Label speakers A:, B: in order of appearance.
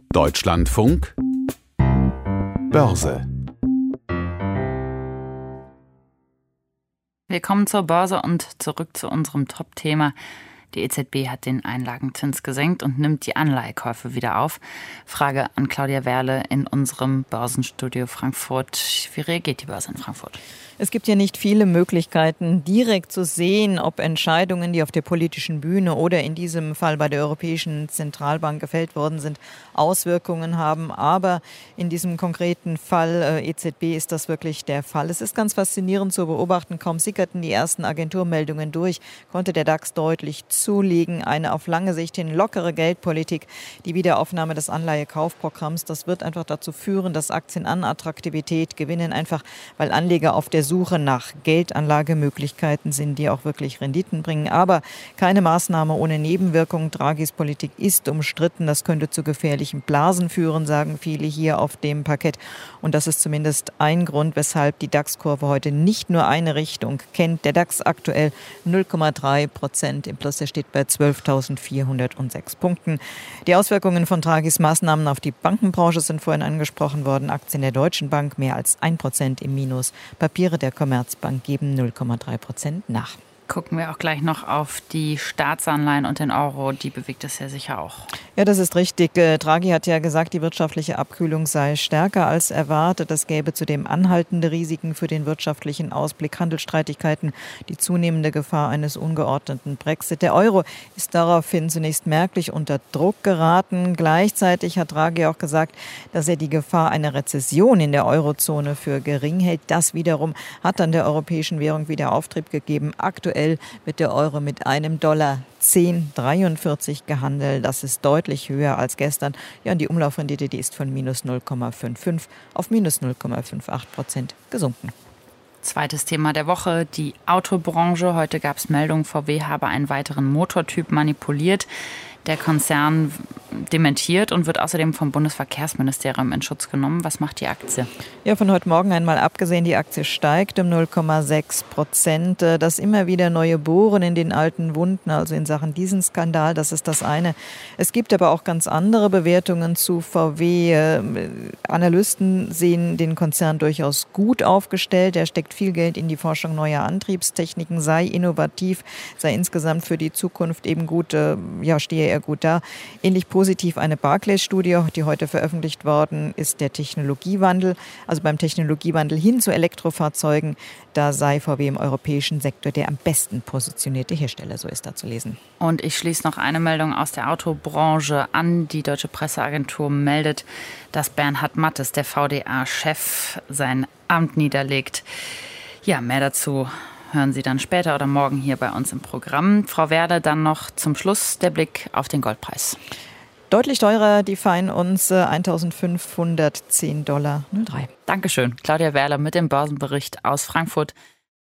A: Deutschlandfunk Börse.
B: Willkommen zur Börse und zurück zu unserem Top-Thema. Die EZB hat den Einlagenzins gesenkt und nimmt die Anleihekäufe wieder auf. Frage an Claudia Werle in unserem Börsenstudio Frankfurt. Wie reagiert die Börse in Frankfurt?
C: Es gibt ja nicht viele Möglichkeiten, direkt zu sehen, ob Entscheidungen, die auf der politischen Bühne oder in diesem Fall bei der Europäischen Zentralbank gefällt worden sind, Auswirkungen haben. Aber in diesem konkreten Fall EZB ist das wirklich der Fall. Es ist ganz faszinierend zu beobachten. Kaum sickerten die ersten Agenturmeldungen durch, konnte der DAX deutlich zulegen. Eine auf lange Sicht hin lockere Geldpolitik, die Wiederaufnahme des Anleihekaufprogramms, das wird einfach dazu führen, dass Aktien an Attraktivität gewinnen, einfach weil Anleger auf der Suche nach Geldanlagemöglichkeiten sind, die auch wirklich Renditen bringen. Aber keine Maßnahme ohne Nebenwirkungen. Draghis Politik ist umstritten. Das könnte zu gefährlichen Blasen führen, sagen viele hier auf dem Parkett. Und das ist zumindest ein Grund, weshalb die DAX-Kurve heute nicht nur eine Richtung kennt. Der DAX aktuell 0,3% im Plus. Er steht bei 12.406 Punkten. Die Auswirkungen von Draghis Maßnahmen auf die Bankenbranche sind vorhin angesprochen worden. Aktien der Deutschen Bank mehr als 1% im Minus. Papiere der Commerzbank geben 0,3% nach.
B: Gucken wir auch gleich noch auf die Staatsanleihen und den Euro. Die bewegt es ja sicher auch.
C: Ja, das ist richtig. Draghi hat ja gesagt, die wirtschaftliche Abkühlung sei stärker als erwartet. Es gäbe zudem anhaltende Risiken für den wirtschaftlichen Ausblick, Handelsstreitigkeiten, die zunehmende Gefahr eines ungeordneten Brexit. Der Euro ist daraufhin zunächst merklich unter Druck geraten. Gleichzeitig hat Draghi auch gesagt, dass er die Gefahr einer Rezession in der Eurozone für gering hält. Das wiederum hat dann der europäischen Währung wieder Auftrieb gegeben. Aktuell wird der Euro mit einem Dollar 10,43 gehandelt. Das ist deutlich höher als gestern. Ja, und die Umlaufrendite, die ist von minus 0,55 auf minus 0,58% gesunken.
B: Zweites Thema der Woche, die Autobranche. Heute gab es Meldungen, VW habe einen weiteren Motortyp manipuliert. Der Konzern dementiert und wird außerdem vom Bundesverkehrsministerium in Schutz genommen. Was macht die Aktie?
C: Ja, von heute Morgen einmal abgesehen, die Aktie steigt um 0,6%. Das immer wieder neue Bohren in den alten Wunden, also in Sachen diesen Skandal, das ist das eine. Es gibt aber auch ganz andere Bewertungen zu VW. Analysten sehen den Konzern durchaus gut aufgestellt. Er steckt viel Geld in die Forschung neuer Antriebstechniken, sei innovativ, sei insgesamt für die Zukunft eben gut, stehe er gut da. Ähnlich positiv eine Barclays-Studie, die heute veröffentlicht worden ist, der Technologiewandel. Also beim Technologiewandel hin zu Elektrofahrzeugen, da sei VW im europäischen Sektor der am besten positionierte Hersteller, so ist da zu lesen.
B: Und ich schließe noch eine Meldung aus der Autobranche an. Die Deutsche Presseagentur meldet, dass Bernhard Mattes, der VDA-Chef, sein Amt niederlegt. Ja, mehr dazu hören Sie dann später oder morgen hier bei uns im Programm. Frau Werle, dann noch zum Schluss der Blick auf den Goldpreis.
C: Deutlich teurer, die Feinunze, $1.510,03.
B: Dankeschön, Claudia Werle mit dem Börsenbericht aus Frankfurt.